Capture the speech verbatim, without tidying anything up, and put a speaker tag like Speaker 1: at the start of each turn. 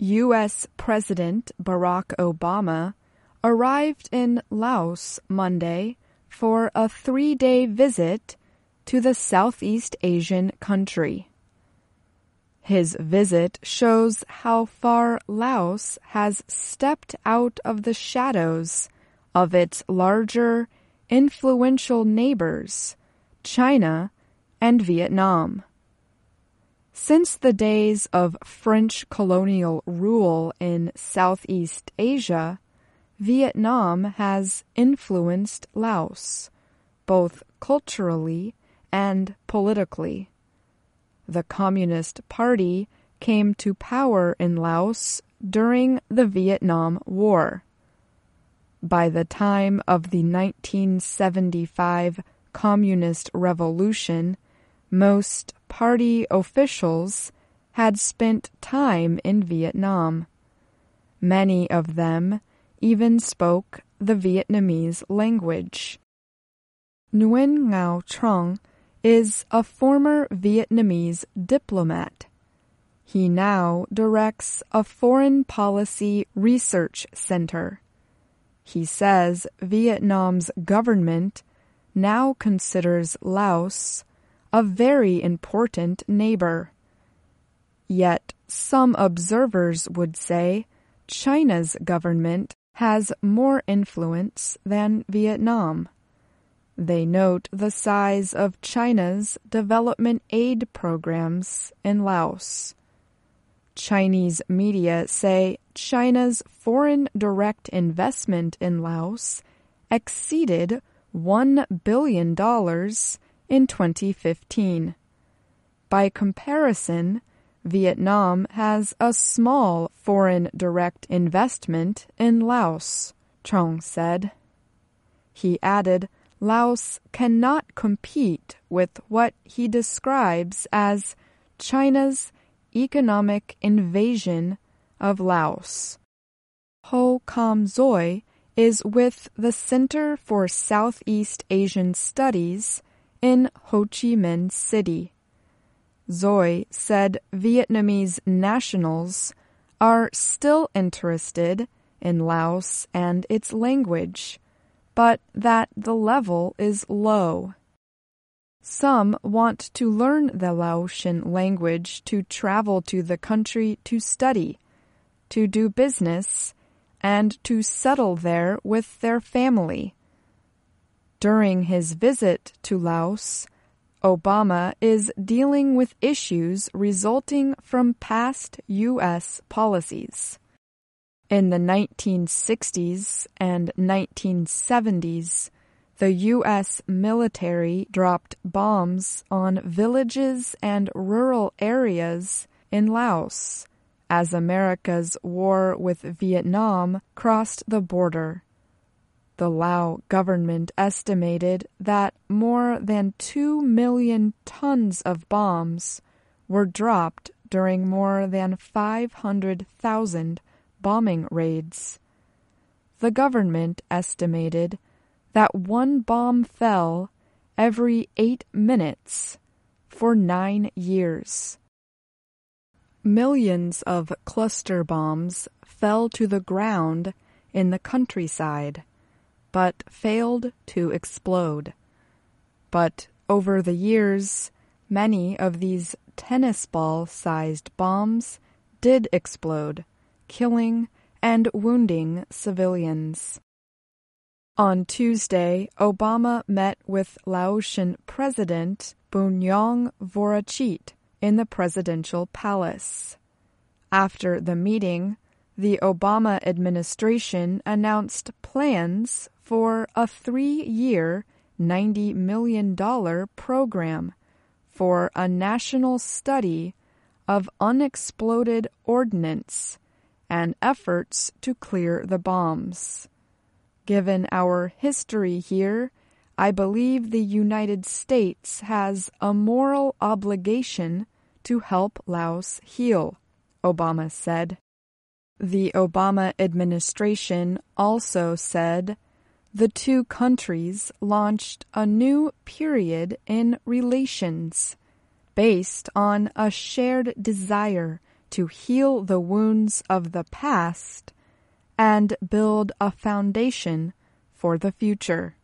Speaker 1: U S President Barack Obama arrived in Laos Monday for a three-day visit to the Southeast Asian country. His visit shows how far Laos has stepped out of the shadows of its larger, influential neighbors, China and Vietnam. Since the days of French colonial rule in Southeast Asia, Vietnam has influenced Laos, both culturally and politically. The Communist Party came to power in Laos during the Vietnam War. By the time of the nineteen seventy-five Communist Revolution, most party officials had spent time in Vietnam. Many of them even spoke the Vietnamese language. Nguyen Ngao Trong is a former Vietnamese diplomat. He now directs a foreign policy research center. He says Vietnam's government now considers Laos a very important neighbor. Yet some observers would say China's government has more influence than Vietnam. They note the size of China's development aid programs in Laos. Chinese media say China's foreign direct investment in Laos exceeded one billion dollars in twenty fifteen. By comparison, Vietnam has a small foreign direct investment in Laos, Trong said. He added, Laos cannot compete with what he describes as China's economic invasion of Laos. Ho Kam Zoi is with the Center for Southeast Asian Studies in Ho Chi Minh City. Zoi said Vietnamese nationals are still interested in Laos and its language, but that the level is low. Some want to learn the Laotian language to travel to the country to study, to do business, and to settle there with their family. During his visit to Laos, Obama is dealing with issues resulting from past U S policies. In the nineteen sixties and nineteen seventies, the U S military dropped bombs on villages and rural areas in Laos as America's war with Vietnam crossed the border. The Lao government estimated that more than two million tons of bombs were dropped during more than five hundred thousand bombing raids. The government estimated that one bomb fell every eight minutes for nine years. Millions of cluster bombs fell to the ground in the countryside, but failed to explode. But over the years, many of these tennis ball-sized bombs did explode, killing and wounding civilians. On Tuesday, Obama met with Laotian President Bunyang Vorachit in the presidential palace. After the meeting, the Obama administration announced plans for a three-year, ninety million dollars program for a national study of unexploded ordnance and efforts to clear the bombs. Given our history here, I believe the United States has a moral obligation to help Laos heal, Obama said. The Obama administration also said the two countries launched a new period in relations based on a shared desire to heal the wounds of the past and build a foundation for the future.